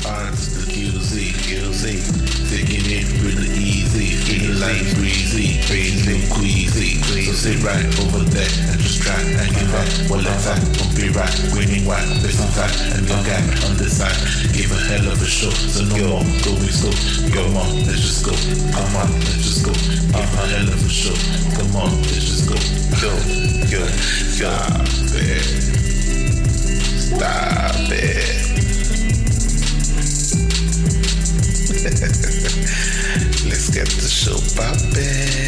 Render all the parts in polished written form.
R to the QZ, taking it really easy, feeling like breezy, crazy, queasy. So sit right over there and just try and give up. Well, let's act, don't be right, winning white, facing tight, and your guy on the side. Give a hell of a show, so no more going slow. Come on, let's just go. Come on, let's just go. Give a hell of a show. Come on, let's just go. Go. Stop it. Stop it. Let's get the show poppin'.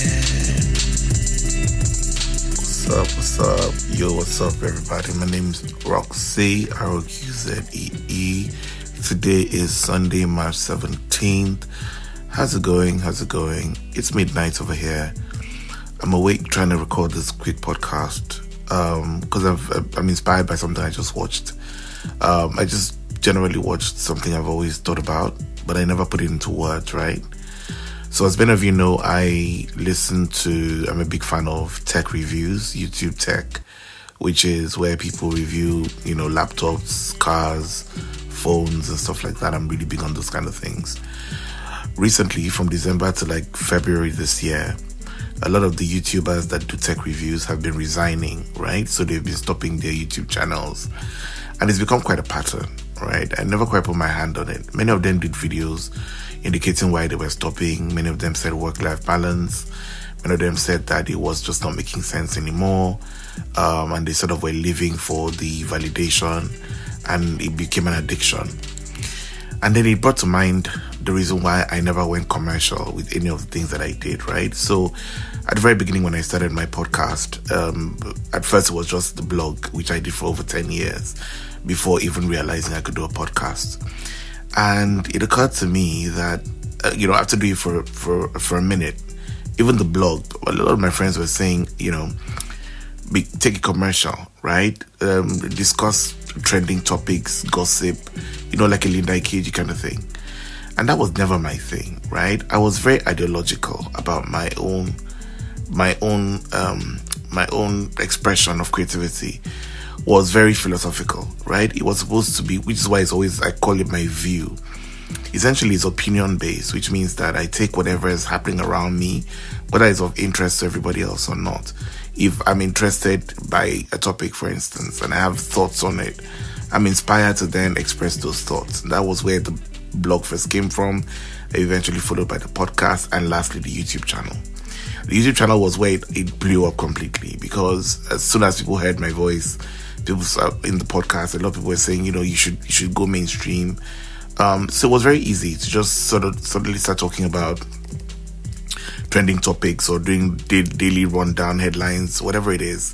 What's up? Yo, what's up, everybody? My name's Roxy, R-O-Q-Z-E-E. Today is Sunday, March 17th. How's it going? It's midnight over here. I'm awake trying to record this quick podcast because I'm inspired by something I just watched. I just generally watched something I've always thought about, but I never put it into words, right? So as many of you know, I'm a big fan of tech reviews, YouTube Tech, which is where people review, laptops, cars, phones, and stuff like that. I'm really big on those kind of things. Recently, from December to February this year, a lot of the YouTubers that do tech reviews have been resigning, right? So they've been stopping their YouTube channels. And it's become quite a pattern, right? I never quite put my hand on it. Many of them did videos indicating why they were stopping. Many of them said work-life balance. Many of them said that it was just not making sense anymore. And they sort of were living for the validation, and it became an addiction. And then it brought to mind the reason why I never went commercial with any of the things that I did, right? So at the very beginning when I started my podcast, at first it was just the blog, which I did for over 10 years before even realizing I could do a podcast. And it occurred to me that, after doing it for a minute, even the blog, a lot of my friends were saying, take a commercial, right? Discuss trending topics, gossip, like a Linda Ikeji kind of thing. And that was never my thing, right? I was very ideological about my own expression of creativity. Was very philosophical, right? It was supposed to be, which is why I call it my view. Essentially, it's opinion based, which means that I take whatever is happening around me, whether it's of interest to everybody else or not. If I'm interested by a topic, for instance, and I have thoughts on it, I'm inspired to then express those thoughts. And that was where the blog first came from, eventually followed by the podcast, and lastly, the YouTube channel. The YouTube channel was where it blew up completely, because as soon as people heard my voice, people in the podcast, a lot of people were saying, you should go mainstream. So it was very easy to just suddenly start talking about trending topics or doing daily rundown headlines, whatever it is,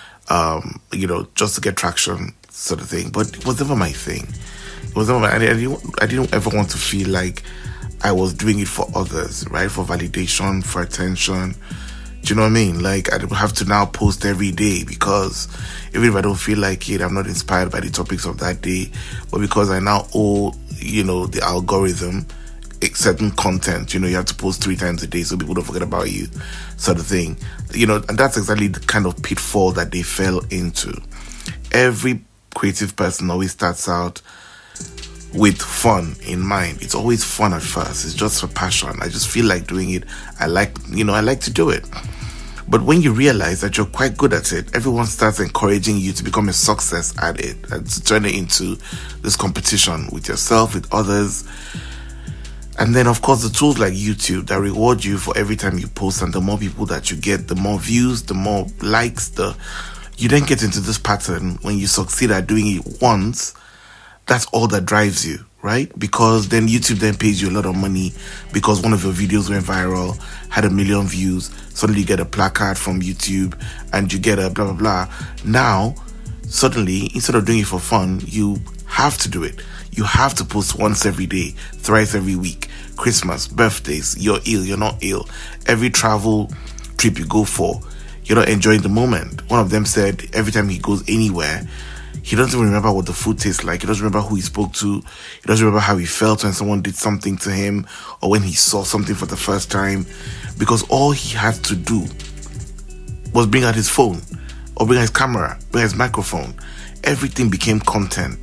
just to get traction, sort of thing. But it was never my thing. It was never I didn't ever want to feel like I was doing it for others, right? For validation, for attention. Do you know what I mean? I don't have to now post every day because even if I don't feel like it, I'm not inspired by the topics of that day. But because I now owe, the algorithm certain content, you have to post 3 times a day so people don't forget about you, sort of thing. And that's exactly the kind of pitfall that they fell into. Every creative person always starts out with fun in mind. It's always fun at first. It's just for passion. I just feel like doing it. I like to do it. But when you realize that you're quite good at it, everyone starts encouraging you to become a success at it and to turn it into this competition with yourself, with others. And then, of course, the tools like YouTube that reward you for every time you post, and the more people that you get, the more views, the more likes, you then get into this pattern. When you succeed at doing it once, that's all that drives you, right? Because then YouTube then pays you a lot of money because one of your videos went viral, had 1 million views, suddenly you get a placard from YouTube and you get a blah, blah, blah. Now, suddenly, instead of doing it for fun, you have to do it. You have to post once every day, thrice every week, Christmas, birthdays, you're ill, you're not ill. Every travel trip you go for, you're not enjoying the moment. One of them said every time he goes anywhere, he doesn't even remember what the food tastes like. He doesn't remember who he spoke to. He doesn't remember how he felt when someone did something to him or when he saw something for the first time, because all he had to do was bring out his phone or bring out his camera, bring out his microphone. Everything became content.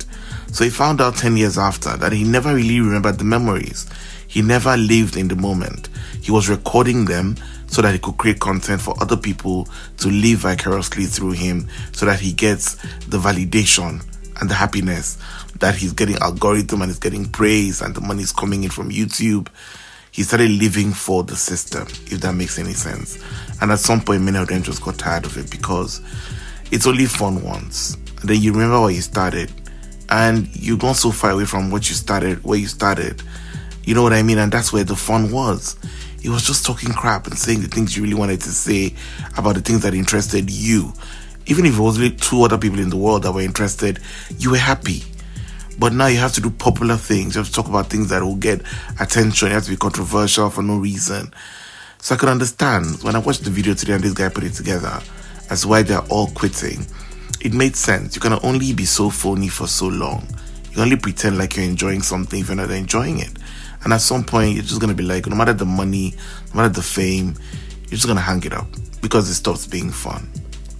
So he found out 10 years after that he never really remembered the memories. He never lived in the moment. He was recording them so that he could create content for other people to live vicariously through him, so that he gets the validation and the happiness that he's getting algorithm and he's getting praise and the money is coming in from YouTube. He started living for the system, if that makes any sense. And at some point, many of them just got tired of it because it's only fun once. And then you remember where you started, and you've gone so far away from what you started, where you started. You know what I mean? And that's where the fun was. It was just talking crap and saying the things you really wanted to say about the things that interested you. Even if it was only 2 other people in the world that were interested, you were happy. But now you have to do popular things. You have to talk about things that will get attention. You have to be controversial for no reason. So I could understand when I watched the video today and this guy put it together as why they're all quitting. It made sense. You can only be so phony for so long. You can only pretend like you're enjoying something if you're not enjoying it. And at some point, you're just going to be like, no matter the money, no matter the fame, you're just going to hang it up because it stops being fun.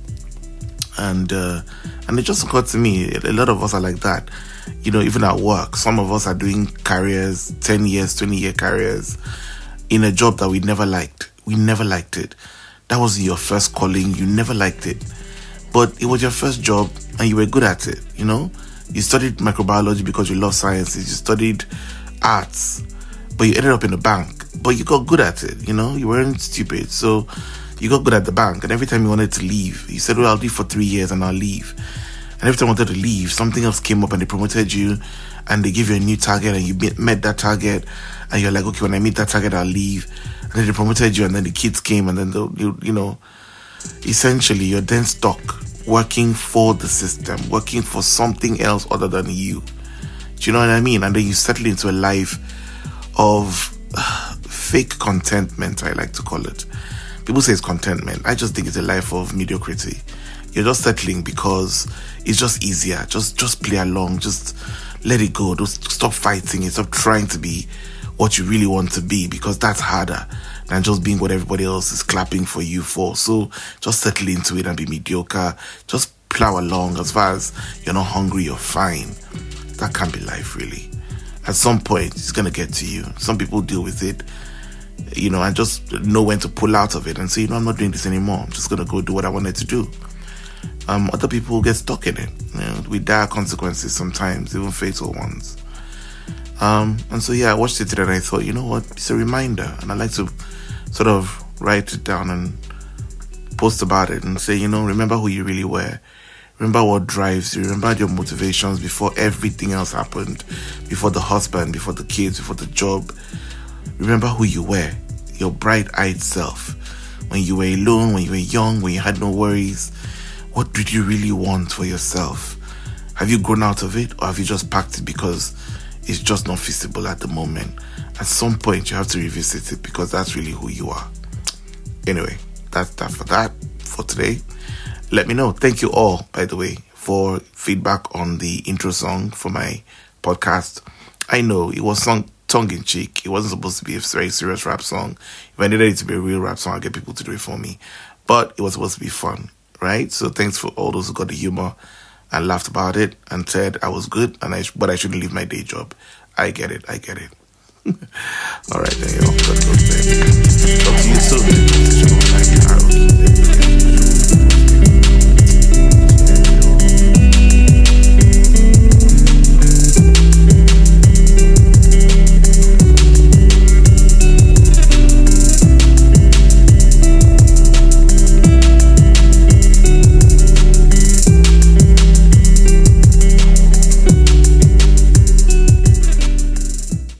And it just occurred to me, a lot of us are like that. You know, even at work, some of us are doing careers, 10 years, 20-year careers in a job that we never liked. We never liked it. That was your first calling. You never liked it. But it was your first job and you were good at it, you know? You studied microbiology because you love sciences. You studied arts, but you ended up in the bank. But you got good at it, you know? You weren't stupid. So you got good at the bank. And every time you wanted to leave, you said, well, I'll do for 3 years and I'll leave. And every time you wanted to leave, something else came up and they promoted you and they gave you a new target and you met that target. And you're like, okay, when I meet that target, I'll leave. And then they promoted you and then the kids came and then, you know, essentially you're then stuck working for the system, working for something else other than you. Do you know what I mean? And then you settle into a life of fake contentment, I like to call it. People say it's contentment. I just think it's a life of mediocrity. You're just settling because it's just easier. Just play along. Just let it go. Just stop fighting it. Stop trying to be what you really want to be, because that's harder than just being what everybody else is clapping for you for. So just settle into it and be mediocre. Just plow along. As far as you're not hungry, you're fine. That can't be life, really. At some point, it's going to get to you. Some people deal with it, you know, and just know when to pull out of it and say, you know, I'm not doing this anymore. I'm just going to go do what I wanted to do. Other people get stuck in it, you know, with dire consequences sometimes, even fatal ones. And so, yeah, I watched it today and I thought, you know what, it's a reminder. And I like to sort of write it down and post about it and say, you know, remember who you really were. Remember what drives you. Remember your motivations before everything else happened. Before the husband, before the kids, before the job. Remember who you were. Your bright-eyed self. When you were alone, when you were young, when you had no worries. What did you really want for yourself? Have you grown out of it, or have you just packed it because it's just not feasible at the moment? At some point, you have to revisit it because that's really who you are. Anyway, that's that for today. Let me know. Thank you all, by the way, for feedback on the intro song for my podcast. I know it was sung tongue-in-cheek. It wasn't supposed to be a very serious rap song. If I needed it to be a real rap song, I'd get people to do it for me. But it was supposed to be fun, right? So thanks for all those who got the humor and laughed about it and said I was good, but I shouldn't leave my day job. I get it. All right, then, y'all. Talk to you soon.